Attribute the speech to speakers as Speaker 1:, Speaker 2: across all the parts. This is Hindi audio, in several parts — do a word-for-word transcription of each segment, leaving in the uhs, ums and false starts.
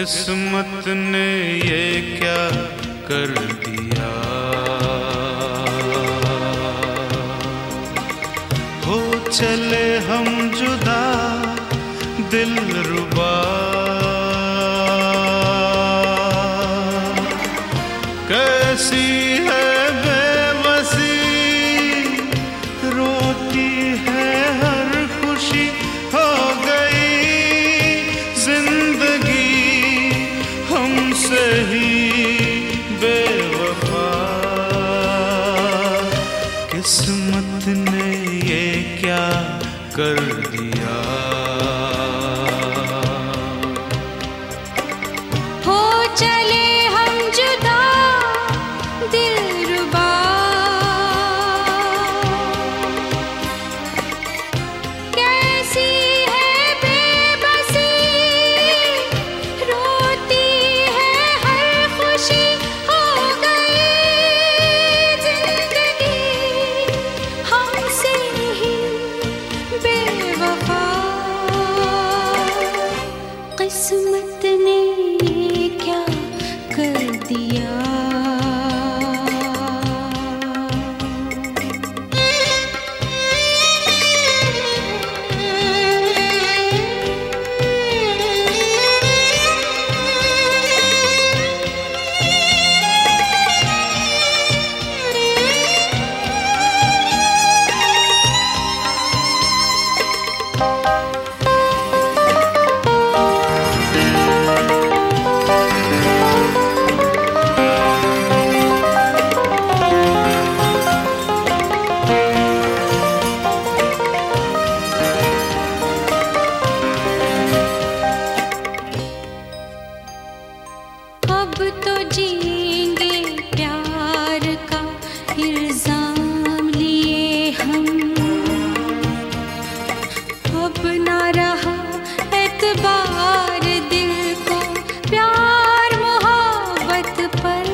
Speaker 1: किस्मत ने ये क्या कर दिया, हो चले हम जुदा दिलरुबा। कैसी है बेबसी, रोती है हर खुशी, हो गई जिंदगी हमसे ही बेवफा। किस्मत ने ये क्या कर दिया,
Speaker 2: हो चले हम जुदा दिलरुबा। कैसी है बेबसी, रोती है हर खुशी, हो गई जिंदगी हमसे ही बेवफा। किस्मत ने ये क्या कर दिया। अब तो जिएंगे प्यार का इल्जाम लिए हम, अब ना रहा एतबार दिल को प्यार मोहब्बत पर।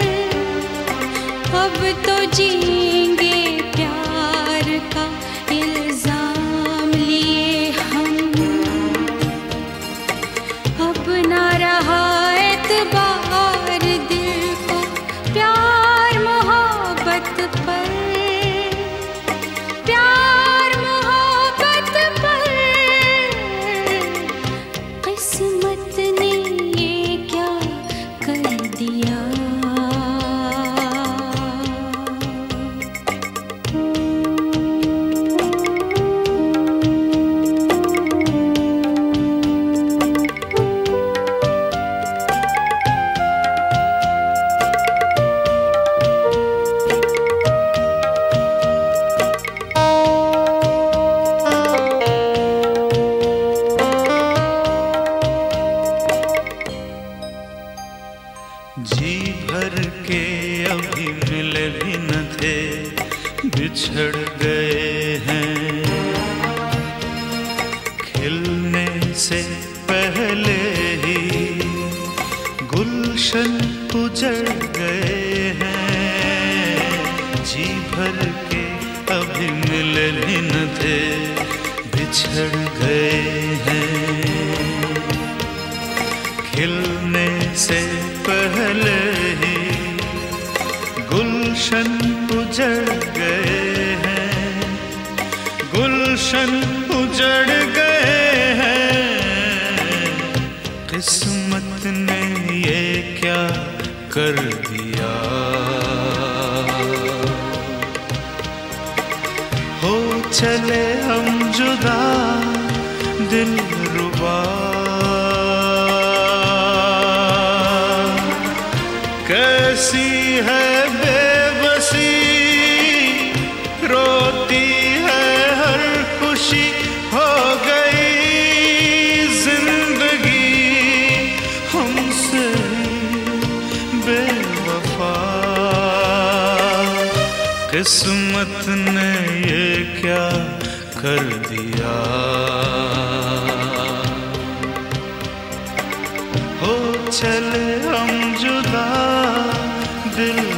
Speaker 2: अब तो जिएंगे प्यार का इल्जाम लिए हम, अब ना रहा एतबार दिल को प्यार मोहब्बत पर, प्यार मोहब्बत पर। किस्मत ने ये क्या कर दिया।
Speaker 1: जी भर के अभी मिले भी न थे, बिछड़ गए हैं। खिलने से पहले ही गुलशन उजड़ गए हैं। जी भर के अभी मिले भी न थे, बिछड़ गए हैं। खिलने से पहले ही गुलशन उजड़ गए हैं, गुलशन उजड़ गए हैं। किस्मत ने ये क्या कर दिया, हो चले हम जुदा दिलरुबा। कैसी है बेबसी, रोती है हर खुशी, हो गई जिंदगी हमसे बेवफा। किस्मत ने ये क्या कर दिया, हो चले हम जुदा दिल